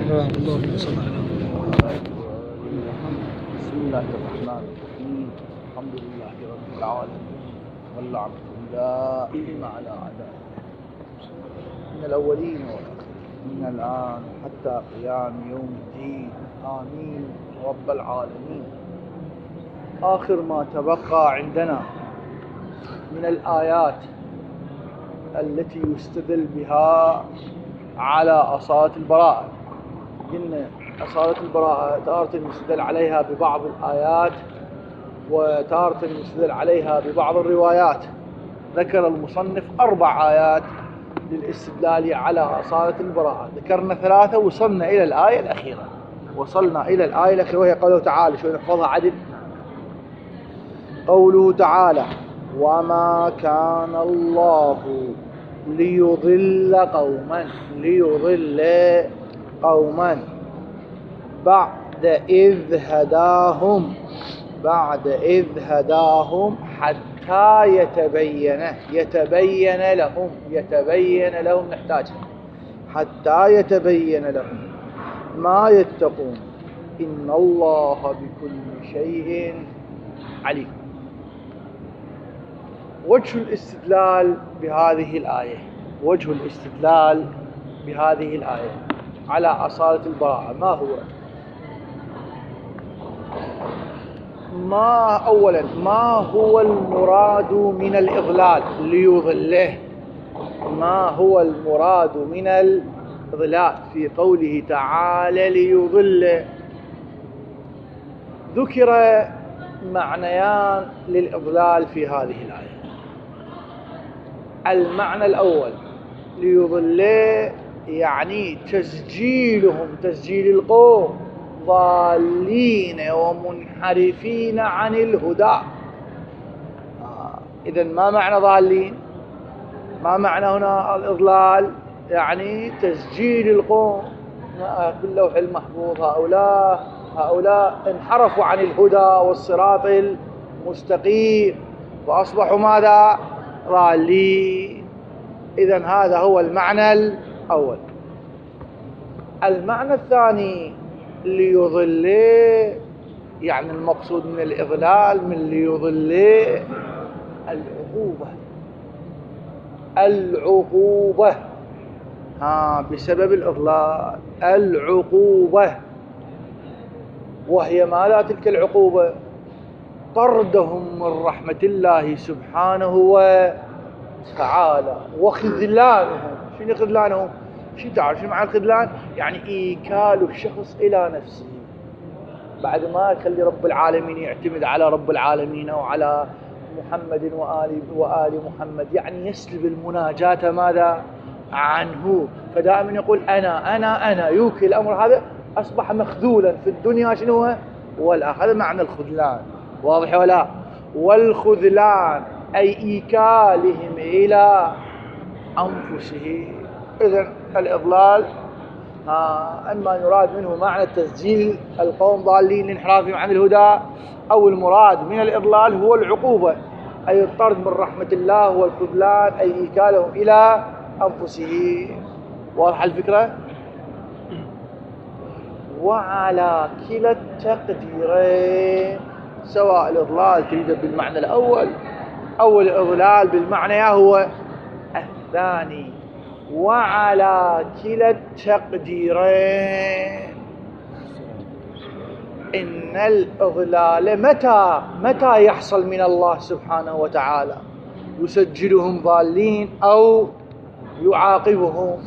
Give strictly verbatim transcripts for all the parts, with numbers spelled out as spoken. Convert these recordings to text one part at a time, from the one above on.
اللهم صل على بسم الله الرحمن الرحيم. الحمد لله رب العالمين واللعنة دائما على أعدائه من الأولين والآخرين من الآن حتى قيام يوم الدين. آمين رب العالمين. آخر ما تبقى عندنا من الآيات التي يستدل بها على أصالة البراءة. قلنا أصالة البراءة تارة يستدل عليها ببعض الآيات وتارة يستدل عليها ببعض الروايات. ذكر المصنف أربع آيات للاستدلال على أصالة البراءة. ذكرنا ثلاثة وصلنا إلى الآية الأخيرة وصلنا إلى الآية الأخيرة وهي قوله تعالى. شو نحفظها عدل؟ قوله تعالى: وما كان الله ليضل قوما ليضل قوما بعد إذ هداهم بعد إذ هداهم حتى يتبين يتبين لهم يتبين لهم نحتاجها حتى يتبين لهم ما يتقون إن الله بكل شيء عليم. وجه الاستدلال بهذه الآية وجه الاستدلال بهذه الآية على أصالة البراءة ما هو؟ ما أولا ما هو المراد من الإضلال ليضله؟ ما هو المراد من الإضلال في قوله تعالى ليضله؟ ذكر معنيان للإضلال في هذه الآية. المعنى الأول ليضل يعني تسجيلهم تسجيل القوم ضالين ومنحرفين عن الهدى. آه. إذن ما معنى ضالين؟ ما معنى هنا الإضلال؟ يعني تسجيل القوم في اللوح المحفوظ هؤلاء هؤلاء انحرفوا عن الهدى والصراط المستقيم وأصبحوا ماذا؟ ضالين. إذن هذا هو المعنى الأول. المعنى الثاني ليضل يعني المقصود من الإضلال من ليضل العقوبة العقوبة ها بسبب الإضلال العقوبة. وهي ماذا تلك العقوبة؟ طردهم من رحمة الله سبحانه وتعالى وخذلانهم. شنو خذلانهم؟ شو تعرف شو معنى الخذلان؟ يعني إيكال الشخص إلى نفسه بعد ما يخلي رب العالمين يعتمد على رب العالمين أو على محمد وآل وآل محمد، يعني يسلب المناجاة ماذا؟ عنه. فدائما يقول أنا أنا أنا يوكل الأمر. هذا أصبح مخذولا في الدنيا شنو هو؟ والآخرة. هذا معنى الخذلان. واضح ولا؟ والخذلان أي إيكالهم إلى أنفسهم. إذن الإضلال أما يراد منه معنى تسجيل القوم ضالين لانحرافهم عن الهدى، أو المراد من الإضلال هو العقوبة أي الطرد من رحمة الله، والخذلان أي إيكالهم إلى أنفسهم. واضح الفكرة؟ وعلى كلا التقديرين سواء الإضلال تريد بالمعنى الأول أو الإضلال بالمعنى هو الثاني. وعلى كلا التقديرين إن الإضلال متى متى يحصل من الله سبحانه وتعالى؟ يسجلهم ضالين أو يعاقبهم؟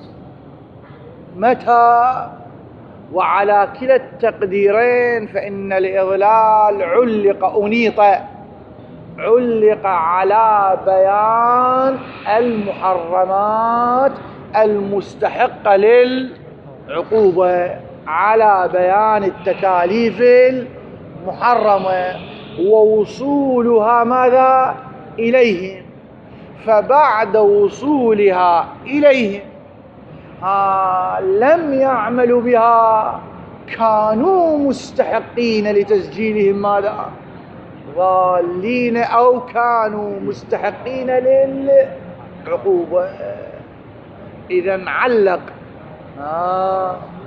متى؟ وعلى كلا التقديرين فإن الإضلال علق أنيط علق على بيان المحرمات المستحقة للعقوبة، على بيان التكاليف المحرمة ووصولها ماذا؟ إليهم. فبعد وصولها إليهم ها لم يعملوا بها كانوا مستحقين لتسجيلهم ماذا؟ ضالين أو كانوا مستحقين للعقوبة. إذا علق آه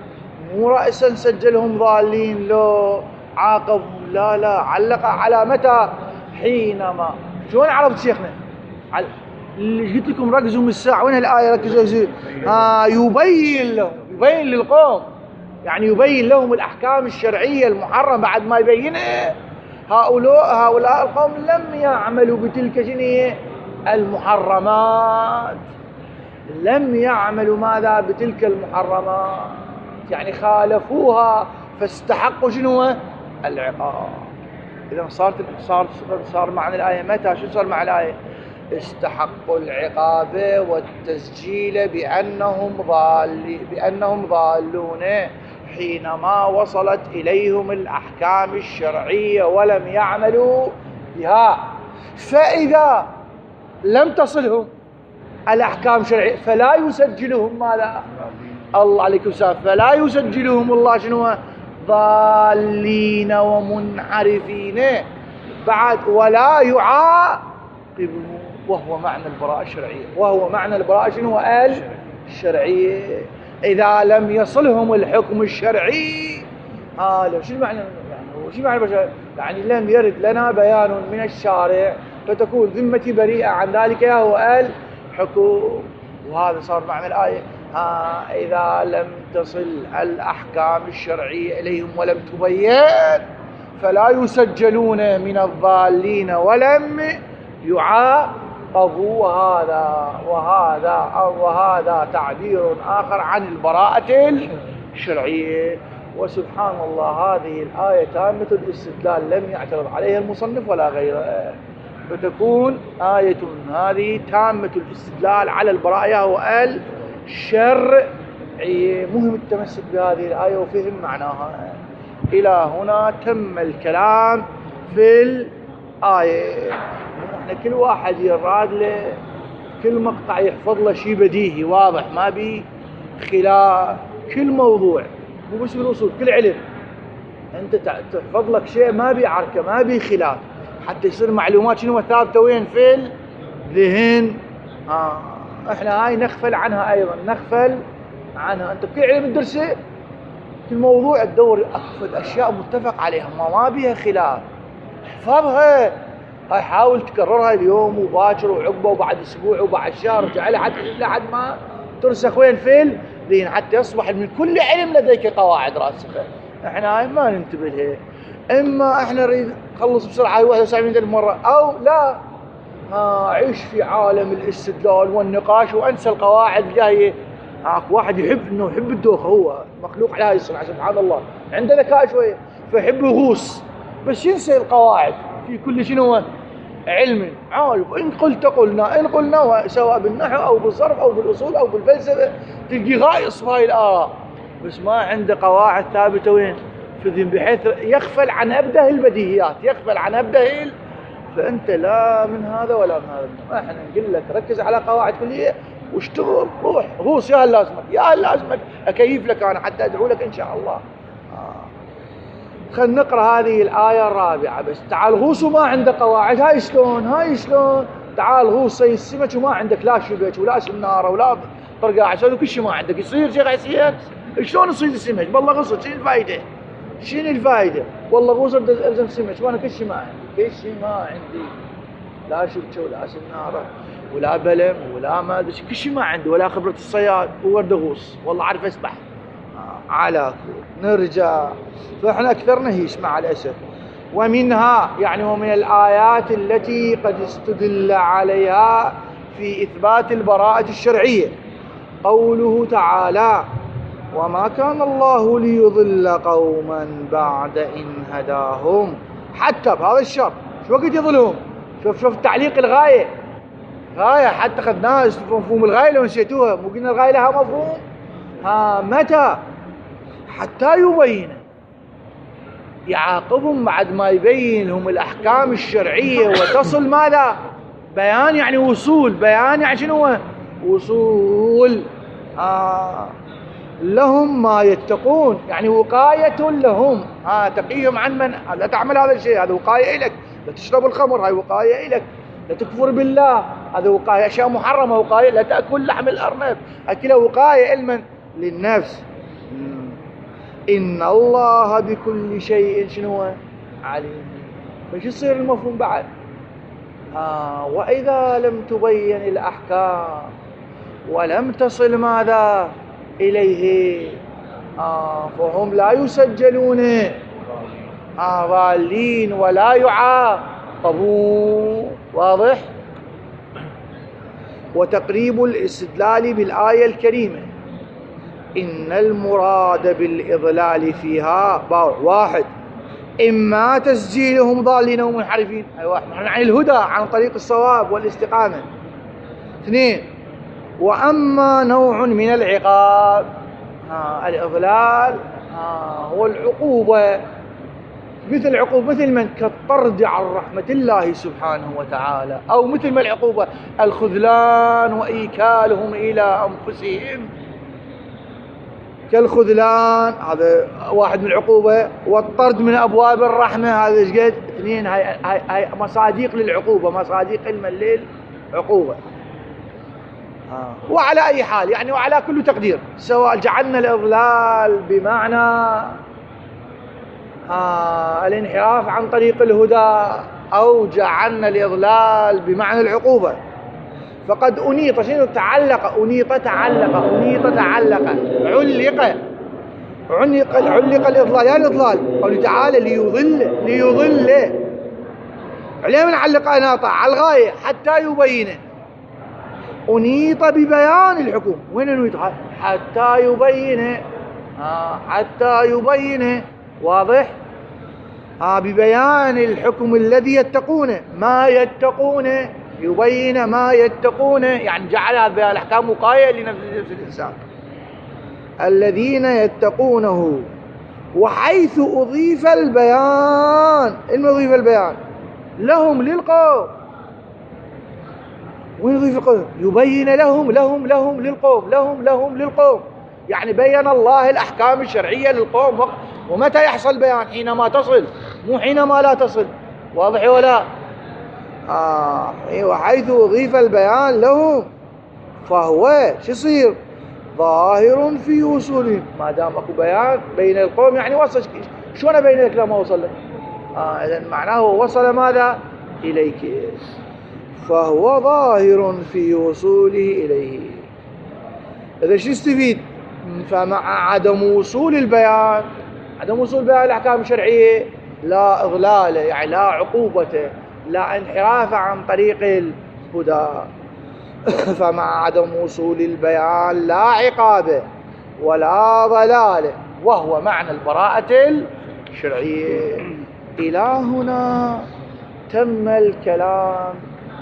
مو رأسا سجلهم ضالين لو عاقبهم، لا لا، علق على متى؟ حينما. شلون عرفت شيخنا؟ اللي قلت لكم ركزوا من الساعة، وين الآية ركزوا؟ آه يبين لهم، يبين للقوم، يعني يبين لهم الأحكام الشرعية المحرمة بعد ما يبينها. هؤلاء هؤلاء القوم لم يعملوا بتلك جنية المحرمات، لم يعملوا ماذا؟ بتلك المحرمات، يعني خالفوها فاستحقوا شنو؟ العقاب. إذا صارت صار صار معنى الآية متى؟ شو صار مع الآية؟ استحقوا العقاب والتسجيل بأنهم ضالين، بأنهم ضالون حينما وصلت إليهم الأحكام الشرعية ولم يعملوا بها. فإذا لم تصلهم الأحكام الشرعية فلا يسجلهم ماذا؟ الله عليكم السلام، فلا يسجلهم الله شنو؟ ضالين ومنحرفين بعد، ولا يعاقبهم، وهو معنى البراءة الشرعية، وهو معنى البراءة شنو؟ الشرعية. إذا لم يصلهم الحكم الشرعي، آه لو شو المعنى؟ يعني شو معنى البشر؟ يعني لم يرد لنا بيان من الشارع فتكون ذمتي بريئة عن ذلك يا هو الحكم. وهذا صار معنى الآية. آه إذا لم تصل الأحكام الشرعية إليهم ولم تبين فلا يسجلون من الضالين ولم يعاقبوا. وهذا وهذا وهذا تعبير آخر عن البراءة الشرعية. وسبحان الله هذه الآية تامة الاستدلال، لم يعترض عليها المصنف ولا غيره، فتكون آية هذه تامة الاستدلال على البراءة والشرعية. مهم التمسك بهذه الآية وفهم معناها. إلى هنا تم الكلام في الآية. احنا كل واحد يراد له كل مقطع يحفظ له شيء بديهي واضح، ما بي خلاف. كل موضوع مو بس بالأصول، كل علم انت تحفظ لك شيء ما بي عركة، ما بي خلاف، حتى يصير معلومات شنو ثابتة وين؟ في الذهن. آه. احنا هاي نغفل عنها ايضا، نغفل عنها. انت بكل علم تدرسه كل موضوع تدور اكثر اشياء متفق عليها ما ما بيها خلاف، احفظها. هاي حاول تكررها اليوم وباكر وعقبه وبعد اسبوع وبعد شهر، اجعلها حتى لحد ما ترسخ وين؟ في الذهن، حتى يصبح من كل علم لديك قواعد راسخه. احنا هاي ما ننتبه لها. اما احنا نريد نخلص بسرعه هاي واحد وسبعين ألف مره، او لا ها عيش في عالم الاستدلال والنقاش وانسى القواعد الجايه. هاك واحد يحب انه يحب الدوخه، هو مخلوق على هاي الصنعه سبحان الله، عنده ذكاء شويه فيحب يغوص، بس ينسى القواعد في كل شنو علم. عارف ان قلت قلنا، ان قلنا سواء بالنحو او بالصرف او بالاصول او بالفلسفه، تلقي غايص في هاي الاراء، بس ما عنده قواعد ثابته وين؟ في الذهن، بحيث يغفل عن ابده البديهيات، يغفل عن ابده ال... فانت لا من هذا ولا من هذا. احنا نقول لك ركز على قواعد كليه واشتغل، روح غوص يا لازمك يا لازمك، اكيف لك انا حتى ادعو لك ان شاء الله. آه. خلينا نقرا هذه الايه الرابعه بس. تعال غوص وما عنده قواعد، هاي شلون؟ هاي شلون؟ تعال غوص زي السمك وما عندك لا شبك ولا سناره ولا طرقاع عشان وكل شيء ما عندك، يصير شيخ حسين؟ شلون يصير السمك؟ والله غصت، شنو الفائده؟ شنو الفائده؟ والله غوص الزم سمك وانا كل شيء ما عندي، كل شيء ما عندي، لا شبكه ولا سناره ولا بلم ولا ما ادري كل شيء ما عندي، ولا خبره الصياد وورد غوص، والله عارف اسبح. آه على نرجع. فاحنا اكثرنا هيش مع الاسف. ومنها يعني ومن الايات التي قد استدل عليها في اثبات البراءه الشرعيه قوله تعالى: وما كان الله ليضل قوما بعد إن هداهم. حتى بهذا الشرط شو وقت يضلهم؟ شوف شوف تعليق الغاية، غاية حتى خذناها مفهوم الغاية لو نسيتوها، مو قلنا الغاية لها مفهوم؟ ها متى؟ حتى يبين، يعاقبهم بعد ما يبين لهم الأحكام الشرعية وتصل ماذا؟ بيان يعني وصول، بيان يعني شنو؟ وصول. آه لهم ما يتقون، يعني وقاية لهم. ها تقيهم عن من؟ لا تعمل هذا الشيء، هذا وقاية إلك. لا تشرب الخمر، هاي وقاية إلك. لا تكفر بالله، هذا وقاية. أشياء محرمة وقاية. لا تأكل لحم الأرنب، أكلها وقاية لمن؟ للنفس. إن الله بكل شيء شنو عليم. فش يصير المفهوم بعد؟ آه وإذا لم تبين الأحكام ولم تصل ماذا إليه آه فهم لا يسجلون آه ضالين ولا يعاقبون. واضح؟ وتقريب الاستدلال بالآية الكريمة إن المراد بالإضلال فيها واحد إما تسجيلهم ضالين ومنحرفين، أي واحد عن الهدى عن طريق الصواب والاستقامة. اثنين وأما نوع من العقاب آه الإضلال آه هو العقوبة، مثل العقوبة مثل من كالطرد عن رحمة الله سبحانه وتعالى، أو مثل ما العقوبة الخذلان وإيكالهم إلى أنفسهم كالخذلان، هذا واحد من العقوبة. والطرد من أبواب الرحمة، هذا ايش قد؟ اثنين. هاي, هاي, هاي مصادق للعقوبة، مصادق علما للعقوبة. آه. وعلى أي حال يعني وعلى كل تقدير، سواء جعلنا الإضلال بمعنى آه الانحراف عن طريق الهدى أو جعلنا الإضلال بمعنى العقوبة، فقد أنيط شنو تعلق أنيط تعلق أنيط تعلق علق علق علق الإضلال. يعني الإضلال قوله تعالى ليضل ليضل عليه من علق أناطة على الغاية حتى يبين. أنيط ببيان الحكم، وين أنيط؟ حتى يبين آه حتى يبين. واضح؟ آه ببيان الحكم الذي يتقونه، ما يتقون يبين ما يتقون، يعني جعل هذه الأحكام وقاية لنفس الإنسان الذين يتقونه. وحيث أضيف البيان، إن أضيف البيان لهم للقوم، وين أضيف القوم؟ يبين لهم لهم لهم للقوم لهم لهم للقوم، يعني بين الله الأحكام الشرعية للقوم. ومتى يحصل بيان؟ حينما تصل، مو حينما لا تصل. واضح ولا؟ آه وحيث أضيف البيان لهم فهو شو يصير؟ ظاهر في وصولهم، ما دام اكو بيان بين القوم يعني وصل. شلون ابين لك لما وصل لك؟ آه اذا معناه وصل ماذا؟ اليك، فهو ظاهر في وصوله اليه. اذا شو يستفيد؟ فمع عدم وصول البيان، عدم وصول البيان الاحكام الشرعيه لا اضلاله، يعني لا عقوبته، لا انحراف عن طريق الهدى. فمع عدم وصول البيان لا عقابه ولا ضلاله، وهو معنى البراءة الشرعية. إلى هنا تم الكلام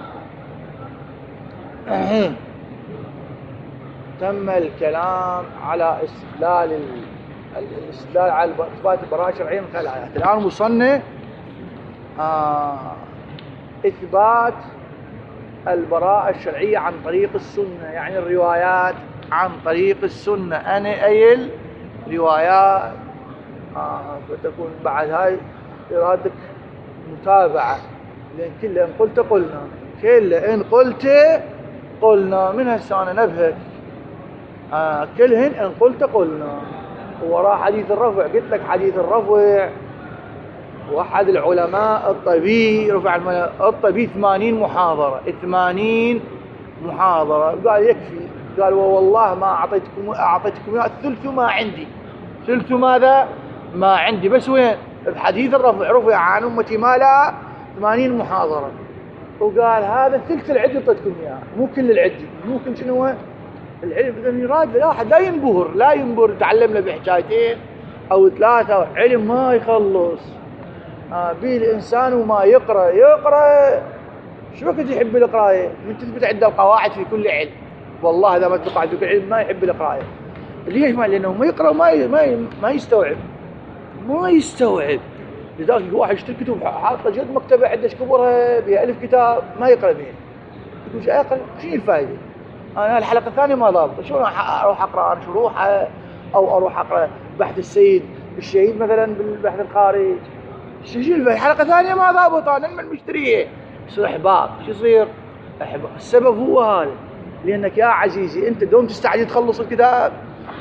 تم الكلام على استدلال الاستدلال على إثبات البراءة الشرعية من خلال الآيات. الآن وصلنا آه إثبات البراءة الشرعية عن طريق السنة، يعني الروايات عن طريق السنة. أنا أي الروايات آه فتكون بعد هاي إرادك متابعة، لأن كله إن قلت قلنا، كله إن قلت قلنا، من هسه أنا نبهت آه كلهن إن قلت قلنا. وراء حديث الرفع قلت لك حديث الرفع واحد العلماء الطبي رفع الطبي ثمانين محاضرة ثمانين محاضرة قال يكفي، قال والله ما أعطيتكم أعطيتكم الثلث ما عندي، ثلث ماذا ما عندي، بس وين بحديث الرفع رفع عن أمتي ما لا ثمانين محاضرة، وقال هذا ثلث العدي أعطيتكم إياه، مو كل العدي، مو كل شنو العلم. إذا يراد لا أحد لا ينبهر لا ينبهر تعلمنا بحكايتين أو ثلاثة، علم ما يخلص. آه بيه الإنسان وما يقرأ يقرأ شو وقت يحب القراءة؟ من تثبت عنده القواعد في كل علم، والله إذا ما تقعد في كل علم ما يحب القراءة. ليش؟ ما لأنه ما يقرأ ما ما ما يستوعب ما يستوعب لذلك واحد يشتري كتب حاطة جد مكتبة عندش كبرها بها ألف كتاب ما يقرأ بيه، يقول شو أقل شو الفائدة؟ أنا الحلقة الثانية ما ضابط، شو أروح أقرأ أنا شروحها أو أروح أقرأ بحث السيد الشهيد مثلا بالبحث الخارج، شو الحلقة الثانية ما ضابط أنا من مشتريه، يصير إحباط. شو يصير؟ إحباط. السبب هو هذا، لأنك يا عزيزي أنت دوم تستعجل تخلص الكتاب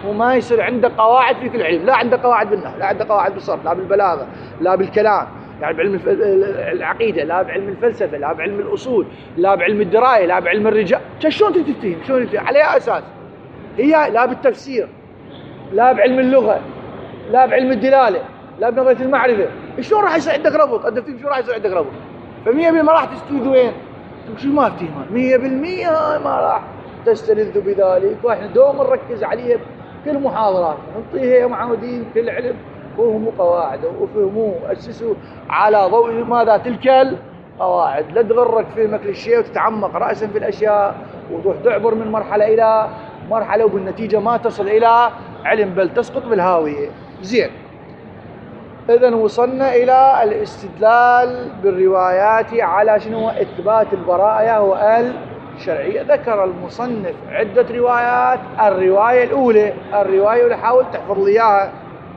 وما يصير عنده قواعد في كل علم، لا عنده قواعد بالنحو، لا عنده قواعد بالصرف، لا بالبلاغة، لا بالكلام، يعني بعلم العقيدة، لا بعلم الفلسفة، لا بعلم الأصول، لا بعلم الدراية، لا بعلم الرجال. شلون تفتهم؟ شلون تفتهم؟ على أي أساس؟ هي لا بالتفسير، لا بعلم اللغة، لا بعلم الدلالة، لا بنظرية المعرفة. شلون راح يصير عندك ربط؟ أنت شلون راح يصير عندك ربط؟ فمية بالمية راح تستفيد وين؟ شو ما افتهمها مية بالمية هاي ما راح تستلذ بذلك. واحنا دوم نركز عليها بكل محاضرات، نعطيها يا معودين كل علم فهموا قواعده وفهموه وأسسوا على ضوء ماذا تلك القواعد. لا تغرك فهمك للشيء وتتعمق رأسا في الأشياء وتروح تعبر من مرحلة إلى مرحلة وبالنتيجة ما تصل إلى علم بل تسقط بالهاوية. زين، إذن وصلنا إلى الاستدلال بالروايات على شنو؟ إثبات البراءة والشرعية. ذكر المصنف عدة روايات. الرواية الأولى، الرواية اللي حاول تحفظ لي إياها: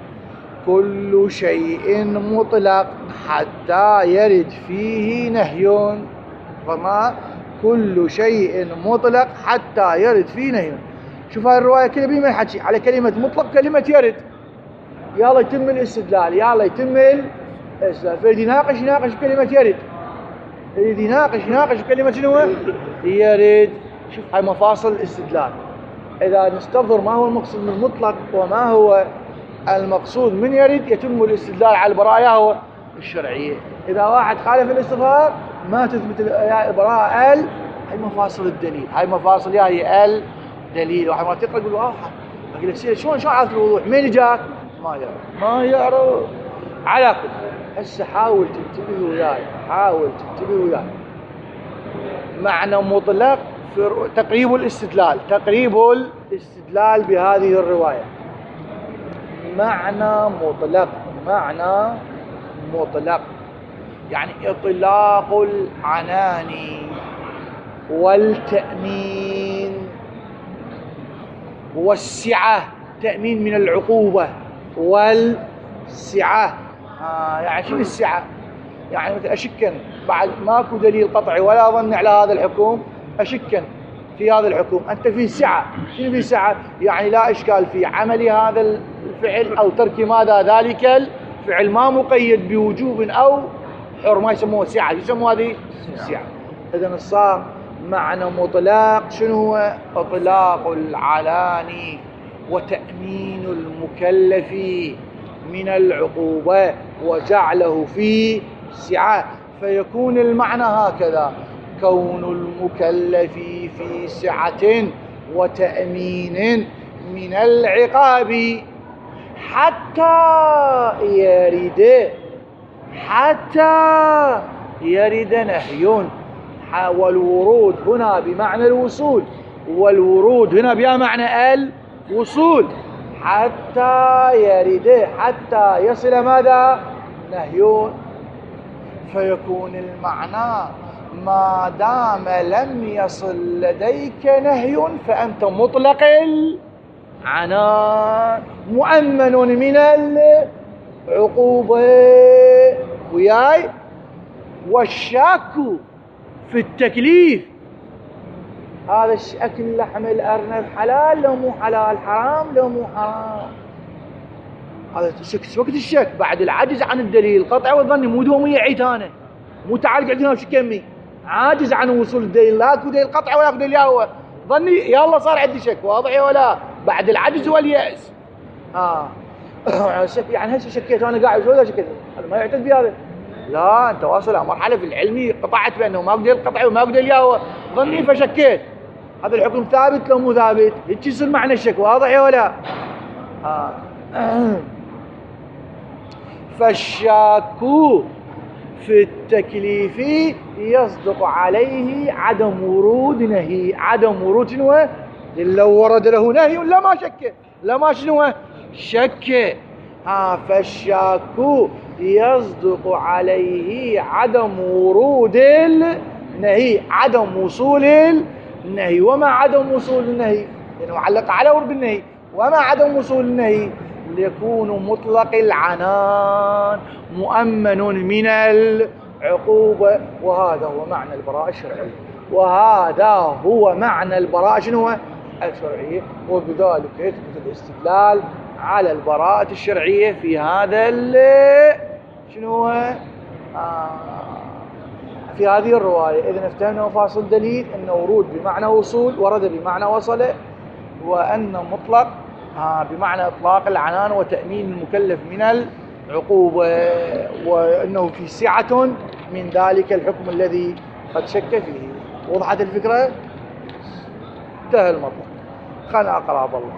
كل شيء مطلق حتى يرد فيه نهي. فما كل شيء مطلق حتى يرد فيه نهي. شوف هاي الرواية كلها بما يحكي على كلمة مطلق كلمة يرد. يلا يتم الاستدلال، يلا يتم الاستدلال. فيدي يناقش يناقش بكلمة يرد، يدي يناقش يناقش بكلمة شنو؟ يرد. شوف هاي مفاصل الاستدلال. إذا نستظهر ما هو المقصود من مطلق وما هو المقصود من يرد، يتم الاستدلال على البراءة هو الشرعية. إذا واحد خالف الاستظهار ما تثبت البراءة. ال هاي مفاصل الدليل، هاي مفاصل يا هي الدليل. واحد ما تقرأ يقول اه أقول لك شلون شلون عارف الوضوح؟ مين جاك؟ ما يعرف ما يعرف. على كل هسه حاول تنتبه وياي، حاول تنتبه وياي. معنى مطلق في تقريب الاستدلال، تقريب الاستدلال بهذه الرواية. معنى مطلق، معنى مطلق يعني إطلاق العنان والتأمين والسعة. تأمين من العقوبة والسعة. آه يعني شنو السعة؟ يعني مثل أشكن بعد ماكو دليل قطعي ولا ظن على هذا الحكم، أشكن في هذا الحكم، أنت في سعة. شنو في سعة؟ يعني لا إشكال في عمل هذا الفعل أو ترك ماذا ذلك الفعل، ما مقيد بوجوب أو حرمة، يسموه سعة. يسموه هذه سعة. إذن الصار معنى مطلق شنو هو؟ إطلاق العلاني وتأمين المكلف من العقوبة وجعله في سعة. فيكون المعنى هكذا: كون المكلف في سعة وتأمين من العقاب حتى يرد حتى يرد نهي. والورود هنا بمعنى الوصول، والورود هنا بمعنى الوصول. حتى يرد حتى يصل ماذا؟ نهي. فيكون المعنى ما دام لم يصل لديك نهي فأنت مطلق العنان مؤمن من العقوبة. وياي والشاك في التكليف، هذا أكل لحم الأرنب حلال لو مو حلال، حرام لو مو حرام. هذا شك وقت الشك بعد العجز عن الدليل القطعي والظني، مو دومية عيتانة، مو تعال قاعدين وش كمي، عاجز عن وصول الدليل، لا اكو دليل قطعي ولا اكو دليل هو ظني، يلا صار عندي شك. واضح ولا؟ بعد العجز واليأس. اه يعني هسه شكيت وانا قاعد ولا شكيت، هذا ما يعتد بهذا. لا، انت واصل على مرحله في العلمي قطعت بانه ما اكو دليل قطعي وما اكو دليل هو ظني فشكيت. هذا الحكم ثابت لو مو ثابت؟ هيك يصير معنى الشك. واضح ولا؟ اه فالشاك في التكليف يصدق عليه عدم ورود نهي. عدم ورود شنو؟ لو ورد له نهي لما شك، لما شنو؟ شك. ها فالشاك يصدق عليه عدم ورود النهي، عدم وصول النهي. وما عدم وصول النهي؟ لأنه معلق على ورد النهي. وما عدم وصول النهي؟ ليكون مطلق العنان مؤمن من العقوبة. وهذا هو معنى البراءة الشرعية، وهذا هو معنى البراءة شنو؟ الشرعية، وبذلك يثبت الاستدلال على البراءة الشرعية في هذا شنو هو آه في هذه الرواية. إذن افتهمنا مفاصل دليل أن ورود بمعنى وصول ورد بمعنى وصل، وأن مطلق آه بمعنى إطلاق العنان وتأمين المكلف من العقوبة، وأنه في سعة من ذلك الحكم الذي قد شك فيه. وضحت الفكرة؟ انتهى المطلق. خلنا أقرأ بالله.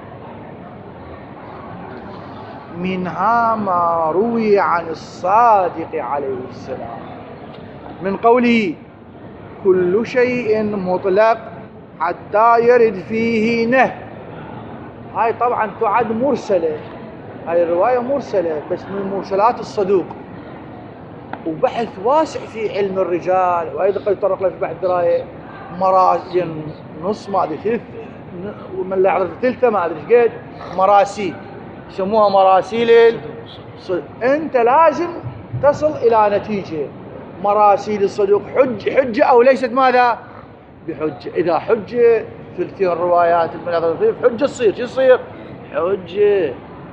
منها ما روي عن الصادق عليه السلام من قوله كل شيء مطلق حتى يرد فيه نهي. هاي طبعا تعد مرسلة، هاي الرواية مرسلة بس من مرسلات الصدوق، وبحث واسع في علم الرجال، وأيضا قد يطرق له في بحث دراية مراسل نص ما أدري ثلث ومن لا يعرف ثلثة ما أدري ايش قد مراسيل يسموها مراسيل الصدوق. أنت لازم تصل إلى نتيجة. مراسيل الصدوق حج حجة أو ليست ماذا؟ بحجة. إذا حجة ثلثين الروايات المناظرة حجة تصير شو تصير؟ حجة.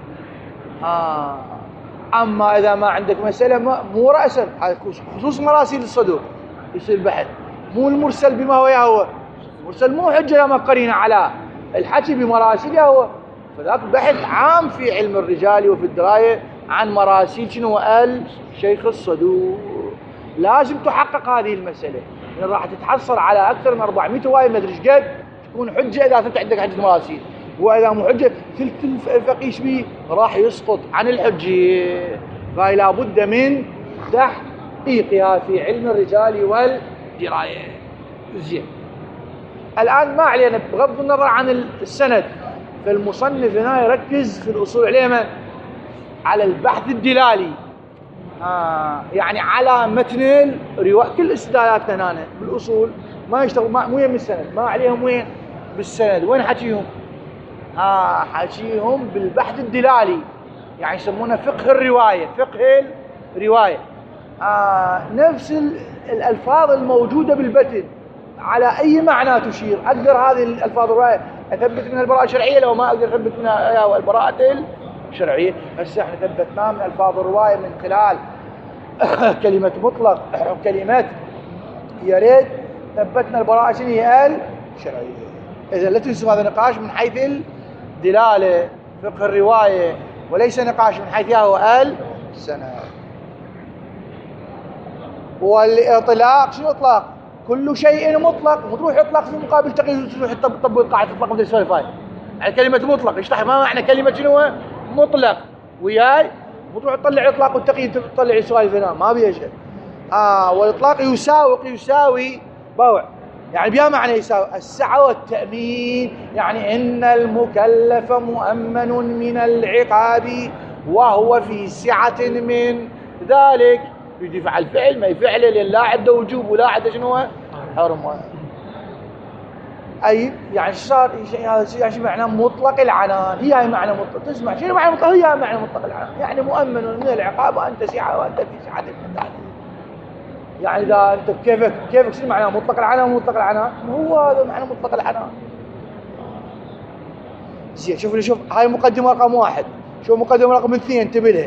آه. أما إذا ما عندك مسألة مو رأسا، خصوص مراسيل الصدوق يصير بحث، مو المرسل بما هو يهوى. المرسل مو حجة لما قرينا على الحكي بمراسيل يهوى، فذاك بحث عام في علم الرجال وفي الدراية عن مراسيل شنو الشيخ الصدوق. لازم تحقق هذه المسألة، لأن راح تتحصل على أكثر من أربعمائة رواية ما أدري ايش قد تكون حجة إذا أنت عندك حجة مراسيل، وإذا مو حجة ثلث الفقيه به راح يسقط عن الحجة. فهي لابد من تحقيقها في علم الرجال والدراية. زين. الآن ما علينا بغض النظر عن السند، فالمصنف هنا يركز في الأصول عليه على البحث الدلالي، آه يعني على متن الرواية. كل استدلالاتنا هنا بالأصول ما يشتغل مو يم السند، ما عليهم وين بالسند، وين حكيهم؟ آه حكيهم بالبحث الدلالي، يعني يسمونه فقه الرواية. فقه الرواية آه نفس الألفاظ الموجودة بالبتن على أي معنى تشير. أقدر هذه الألفاظ الرواية أثبت منها البراءة الشرعية، لو ما أقدر أثبت منها البراءة الشرعية. هسه احنا ثبتناه من ألفاظ الرواية من خلال كلمة مطلق وكلمة يريد، ثبتنا البراءة شنو هي الشرعية. إذا لا تنسوا هذا نقاش من حيث الدلالة فقه الرواية، وليس نقاش من حيث هو السند. والإطلاق شنو إطلاق؟ كل شيء مطلق، وتروح يطلق في مقابل تقييد، وتروح تطبق القاعدة تطلق مثل السؤال فاي. يعني كلمة مطلق يشرح ما معنى كلمة شنو مطلق وياي، وتروح تطلع إطلاق والتقييد تطلع سؤال فينا ما بيها شيء. آه والإطلاق يساوق يساوي بوع، يعني بها معنى يساوي السعة والتأمين، يعني إن المكلف مؤمن من العقاب وهو في سعة من ذلك. يجي يفعل فعل ما يفعله لأن لا عنده وجوب ولا عنده شنو حرمة. أي يعني صار هذا شيء معناه مطلق العنان. هي هاي معنى مطلق. تسمع شنو معنى مطلق؟ هي معنى مطلق العنان، يعني مؤمن من العقاب وأنت سعة وأنت في سعة من ذلك. يعني إذا أنت كيفك كيفك شنو معناه مطلق العنان ومطلق العنان؟ هو هذا معنى مطلق العنان. زين شوف لي شوف هاي مقدمة رقم واحد. شوف مقدمة رقم اثنين انتبه لها.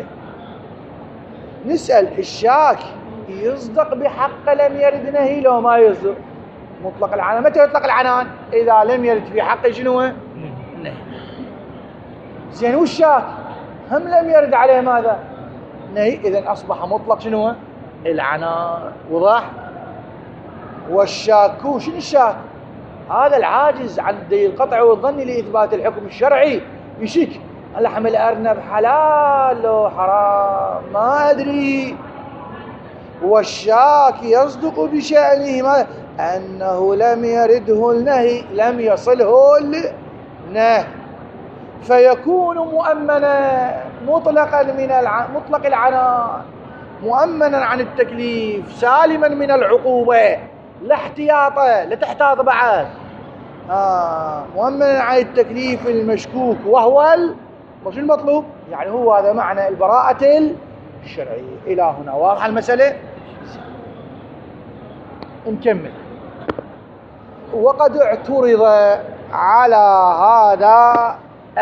نسأل الشاك يصدق بحق لم يرد نهي لو ما يصدق مطلق العنان؟ متى يطلق العنان؟ إذا لم يرد في حقه شنو نهي. زين والشاك هم لم يرد عليه ماذا؟ نهي، إذن أصبح مطلق شنو العنان. وضح؟ والشاكو شنو الشاك؟ هذا العاجز عن القطع والظن لإثبات الحكم الشرعي، يشك لحم الأرنب حلال لو حرام ما أدري. والشاك يصدق بشأنه ما أنه لم يرده النهي، لم يصله النهي، فيكون مؤمنا مطلقا من الع... مطلق العنان، مؤمنا عن التكليف، سالما من العقوبة، لا احتياط لا تحتاط بعد. آه مؤمنا عن التكليف المشكوك وهو شو المطلوب؟ يعني هو هذا معنى البراءة الشرعية. إلى هنا واضح المسألة؟ نكمل. وقد اعترض على هذا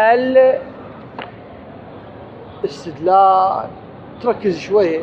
الاستدلال تركز شوية.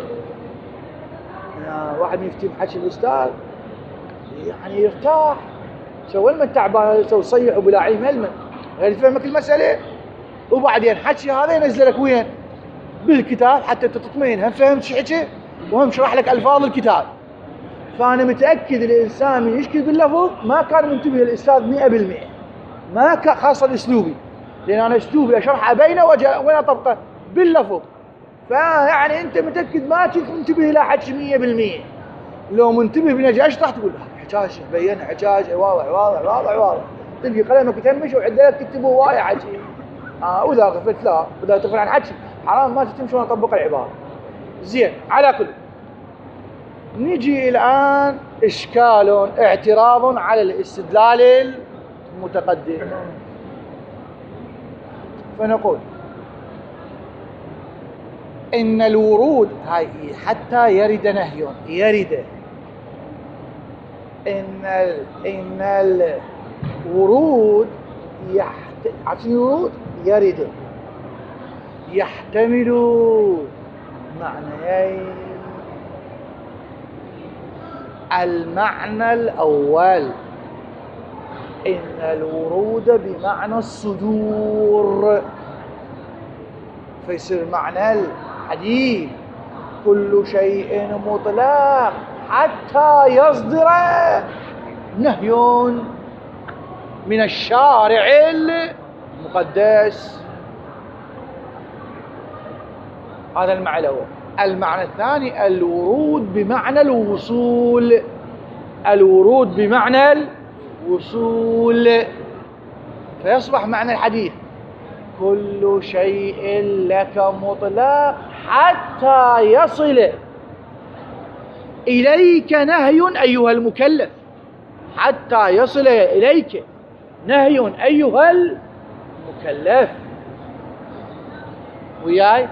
يعني واحد يفتي بحكي الأستاذ يعني يرتاح، سوى المن تعبان سوى صيح وبلا علم علما غير يفهمك المسألة، وبعدين حكي هذا ينزلك وين؟ بالكتاب حتى تطمئن هم فهمت شو حكي وهم شرح لك ألفاظ الكتاب. فأنا متأكد الإنسان من يشكل باللفظ ما كان منتبه الأستاذ مئة بالمئة، ما كان خاصة أسلوبي، لأن أنا أسلوبي أشرحه بينه وين أطبقه باللفظ. فيعني أنت متأكد ما كنت منتبه إلى حكي مئة بالمئة. لو منتبه بنجي أشرح تقول حجاج بين حجاج واضح واضح واضح واضح، تلقي قلمك تهمش وعدلك تكتبه وايد حكي. آه وإذا غفلت لا بدأ تغفل عن حكي حرام ما تتم شلون أطبق العبارة. زين على كل نجي الآن إشكال اعتراض على الاستدلال المتقدم. فنقول إن الورود هاي حتى يرد نهي يرد إن ال... إن الورود يحت... عشان الورود يرد يحتمل معنيين. المعنى الأول إن الورود بمعنى الصدور، فيصير معنى الحديث كل شيء مطلق حتى يصدر نهي من الشارع المقدس. هذا المعنى الأول. المعنى الثاني الورود بمعنى الوصول، الورود بمعنى الوصول، فيصبح معنى الحديث كل شيء لك مطلق حتى يصل إليك نهي أيها المكلف، حتى يصل إليك نهي أيها المكلف. وياي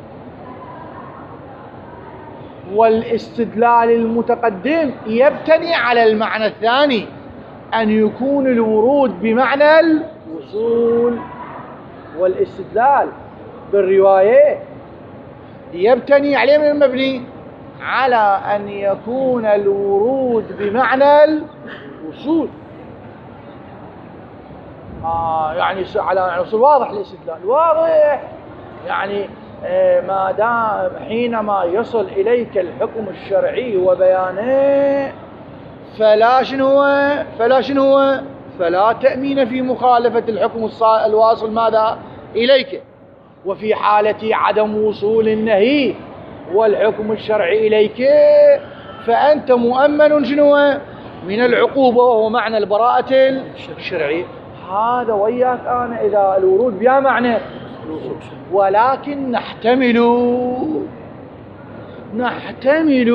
والاستدلال المتقدم يبتني على المعنى الثاني أن يكون الورود بمعنى الوصول، والاستدلال بالرواية يبتني عليه من المبني على أن يكون الورود بمعنى الوصول. آه يعني على الوصول واضح الاستدلال واضح، يعني ما دام حينما يصل إليك الحكم الشرعي وبيانه فلا شنو فلا شنو فلا تأمين في مخالفة الحكم الواصل ماذا إليك. وفي حالة عدم وصول النهي والحكم الشرعي إليك فأنت مؤمن شنو من العقوبة، وهو معنى البراءة الشرعية. هذا وياك أنا إذا الورود بها معنى، ولكن نحتمل نحتمل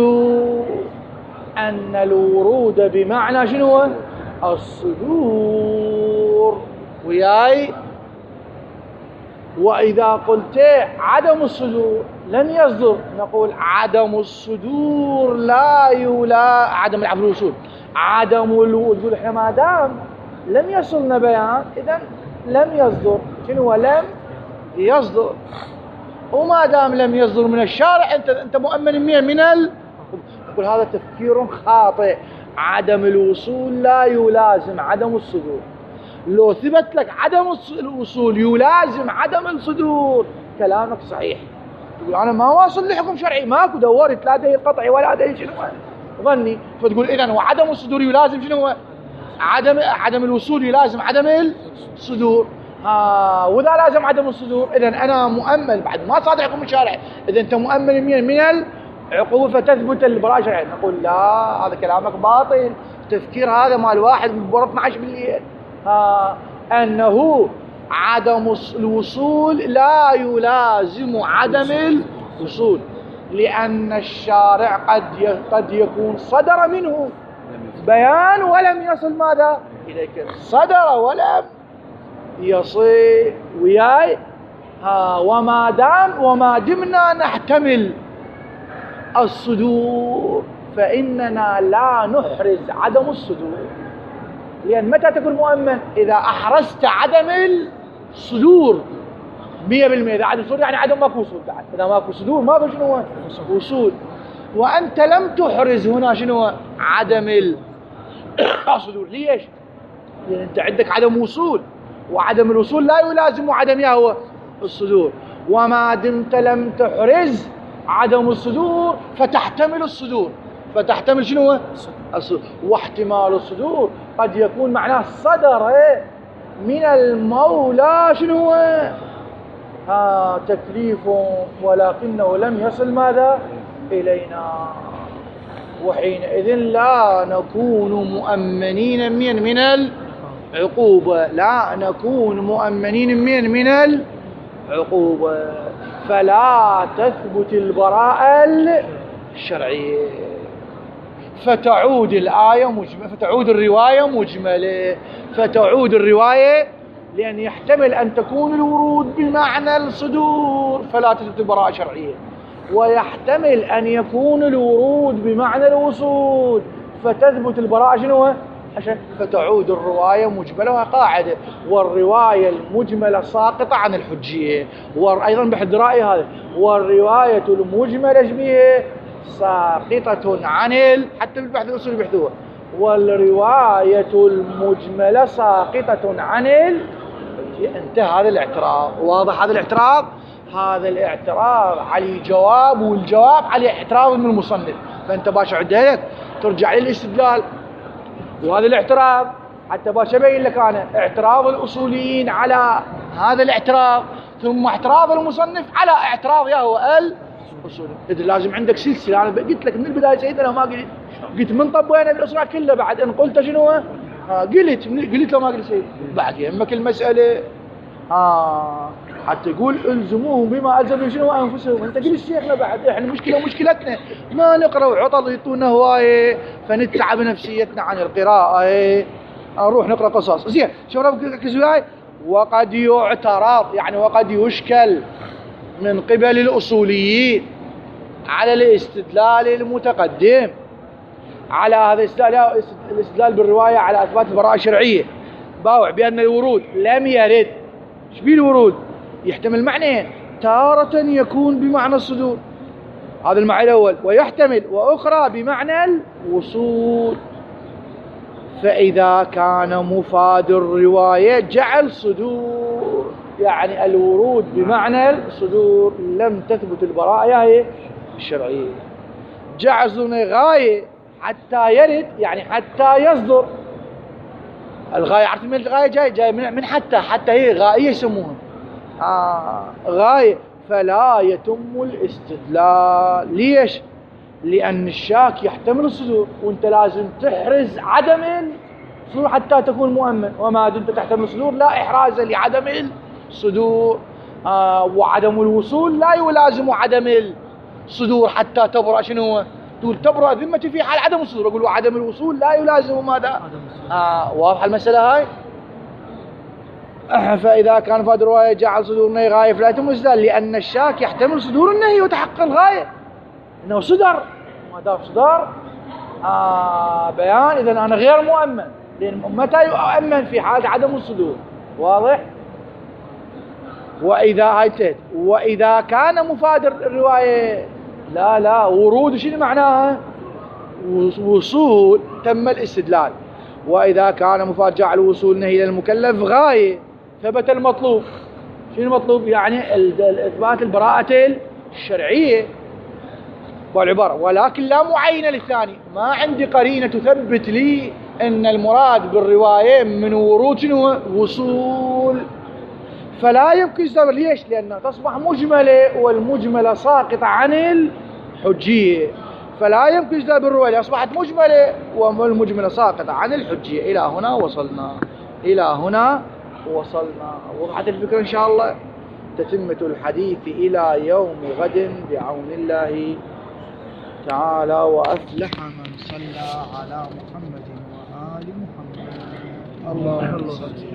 أن الورود بمعنى شنو الصدور. وياي وإذا قلت عدم الصدور لن يصدر، نقول عدم الصدور لا يولا عدم العفو الوصول عدم الوصول. احنا ما دام لم يصلنا بيان إذن لم يصدر شنو لم يصدر، وما دام لم يصدر من الشارع انت انت مؤمن مين من ال نقول هذا تفكير خاطئ. عدم الوصول لا يلازم عدم الصدور. لو ثبت لك عدم الوصول يلازم عدم الصدور كلامك صحيح. تقول انا ما واصل لحكم شرعي، ماكو دورت لا دليل قطعي ولا دليل شنو ظني، فتقول اذا وعدم الصدور يلازم شنو عدم عدم الوصول يلازم عدم الصدور. ها واذا لازم عدم الصدور اذا انا مؤمن بعد ما صادر حكم الشارع، اذا انت مؤمن من من العقوبه فتثبت البراءه الشرعيه. نقول لا هذا كلامك باطل، التفكير هذا مال واحد بورا اثني عشر بالليل. ها انه عدم الوصول لا يلازم عدم الوصول، لان الشارع قد قد يكون صدر منه بيان ولم يصل ماذا اليك، صدر ولم يصل. وياي ها وما دام وما دمنا نحتمل الصدور فإننا لا نحرز عدم الصدور. لأن متى تكون مؤمن؟ إذا أحرزت عدم الصدور مية بالمية. إذا عدم الصدور يعني عدم ماكو وصول بعد. إذا ماكو صدور ما في شنو وصول. وأنت لم تحرز هنا شنو عدم الصدور. ليش؟ لأن أنت عندك عدم وصول، وعدم الوصول لا يلازم عدم هو الصدور. وما دمت لم تحرز عدم الصدور فتحتمل الصدور. فتحتمل شنو هو الصدور. واحتمال الصدور قد يكون معناه صدر من المولى شنو هو ها تكليف ولكنه لم يصل ماذا إلينا. وحينئذ لا نكون مؤمنين من من العقوبة. لا نكون مؤمنين من من العقوبة. فلا تثبت البراءة الشرعية. فتعود الآية مجملة، فتعود الرواية مجملة. فتعود الرواية لأن يحتمل أن تكون الورود بمعنى الصدور فلا تثبت البراءة الشرعية، ويحتمل أن يكون الورود بمعنى الوصول فتثبت البراءة شنو؟ فتعود الرواية مجملة. وقاعدة والرواية المجملة ساقطة عن الحجية. وأيضا بحد رأي هذا والرواية المجملة به ساقطة عن ال... حتى بالبحث الأصولي بيحثوها والرواية المجملة ساقطة عن ال... انتهى هذا الاعتراض. واضح هذا الاعتراض؟ هذا الاعتراض عليه جواب، والجواب عليه اعتراض من المصنف. فانت باش عدلك ترجع للاستدلال وهذا الاعتراض حتى باش ابين لك انا اعتراض الاصوليين على هذا الاعتراض ثم اعتراض المصنف على اعتراض ياهو الاصولي. اذا لازم عندك سلسله. انا قلت لك من البدايه سيدنا ما قلت قلت من طبقنا بالاصول كله بعد ان قلت شنو آه قلت قلت له ما قلت سيد بعد يهمك المساله اه حتى يقول الزموهم بما الزموا شنو انفسهم. انت قلت شيخنا بعد احنا مشكله مشكلتنا ما نقرا وعطل يعطونا هوايه فنتعب نفسيتنا عن القراءه ايه نروح نقرا قصص زين. شوف ركز وياي. وقد يعترض يعني وقد يشكل من قبل الاصوليين على الاستدلال المتقدم على هذا الاستدلال الاستدلال بالروايه على اثبات البراءه الشرعيه باوع بان الورود لم يرد. ايش بيه الورود؟ يحتمل معنيين. تارة يكون بمعنى الصدور هذا المعنى الأول، ويحتمل وأخرى بمعنى الوصول. فإذا كان مفاد الرواية جعل صدور يعني الورود بمعنى الصدور لم تثبت البراءة هي الشرعية. جعل غاية حتى يرد يعني حتى يصدر. الغاية عرفت من الغاية جاي جاي من حتى حتى هي غاية يسموها آه غاية. فلا يتم الاستدلال. ليش؟ لأن الشاك يحتمل الصدور وانت لازم تحرز عدم الصدور حتى تكون مؤمن. وما دمت تحتمل الصدور لا إحراز لعدم الصدور آه وعدم الوصول لا يلازم عدم الصدور حتى تبرأ شنو تقول تبرأ ذمتي في حال عدم الصدور. أقول وعدم الوصول لا يلازم ماذا؟ آه واضحة المسألة هاي؟ فإذا كان فاد الرواية جعل صدور النهي غاية فلا يتم الاستدلال لأن الشاك يحتمل صدور النهي وتحقق الغاية إنه صدر. ما دام صدر آه بيان إذا أنا غير مؤمن. لأن متى يؤمن؟ في حال عدم الصدور. واضح؟ وإذا هاي وإذا كان مفاد الرواية لا لا ورود شنو معناها؟ وصول تم الاستدلال. وإذا كان مفاد جعل وصول نهي للمكلف غاية ثبت المطلوب. شنو المطلوب؟ يعني إثبات البراءة الشرعية والعبارة ولكن لا معينة للثاني. ما عندي قرينة تثبت لي أن المراد بالرواية من ورود شنو وصول. فلا يمكن استدلال. ليش؟ لأنها تصبح مجملة والمجملة ساقطة عن الحجية. فلا يمكن استدلال بالرواية أصبحت مجملة والمجملة ساقطة عن الحجية. إلى هنا وصلنا. إلى هنا وصلنا. وضحت الفكرة إن شاء الله. تتمة الحديث إلى يوم غد بعون الله تعالى. وأفلح من صلى على محمد وآل محمد. اللهم صل